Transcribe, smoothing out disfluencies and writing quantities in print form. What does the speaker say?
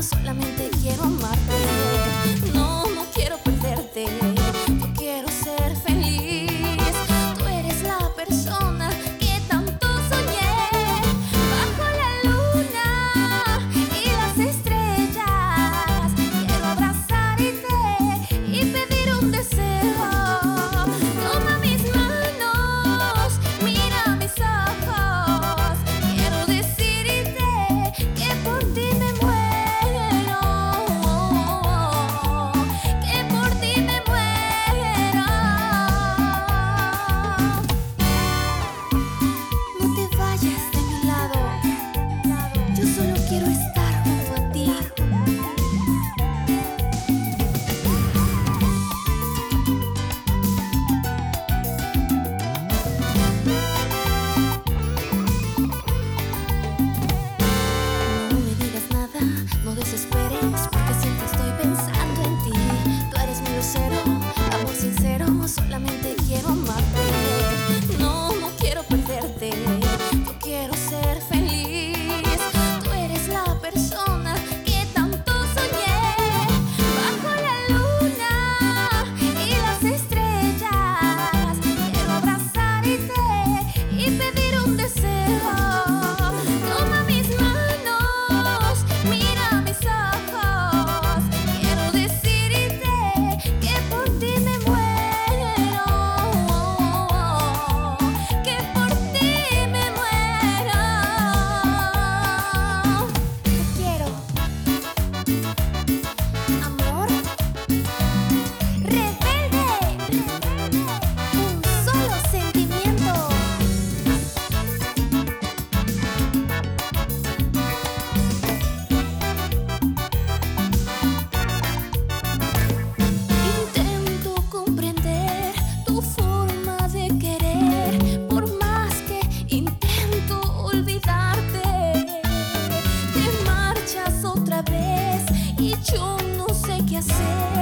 solamente quiero amarte. No, no quiero perderte. Yo quiero ser feliz. Tú eres la persona que tanto soñé. Bajo la luna y las estrellas, quiero abrazarte y pedir un deseo. Toma mis manos, mira mis ojos. Quiero decirte que por ti me muero, que por ti me muero. No te vayas de mi lado, yo solo quiero estar junto a ti. No me digas nada, no desesperes, porque siempre estoy pensando en ti. Tú eres mi lucero, amor sincero, solamente quiero amarte. No, no quiero perderte, yo quiero ser feliz. Tú eres la persona que tanto soñé. Bajo la luna y las estrellas, quiero abrazarte y pedir un deseo. Toma mis manos, mira mis ojos. Quiero decirte que por ti me muero, que por ti me muero. Te quiero, amor rebelde, un solo sentimiento. Intento comprender tu forma de querer, por más que intento olvidarte. Te marchas otra vez y yo no sé qué hacer.